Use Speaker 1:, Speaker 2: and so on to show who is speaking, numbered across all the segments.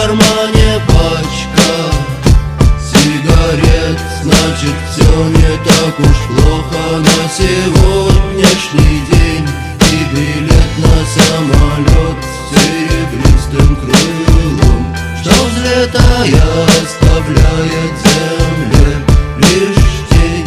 Speaker 1: кармане пачка сигарет, значит все не так уж плохо на сегодняшний день. И билет на самолет с серебристым крылом, что взлетая оставляет земле лишь тень.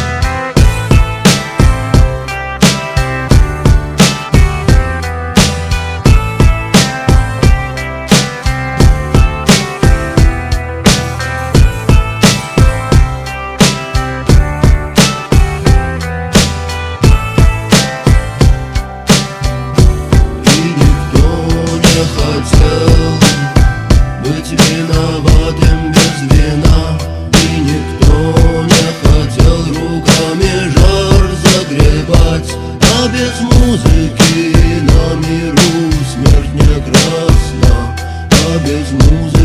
Speaker 1: Хотел быть виноватым без вина, и никто не хотел руками жар загребать. А без музыки на миру смерть не красна, а без музыки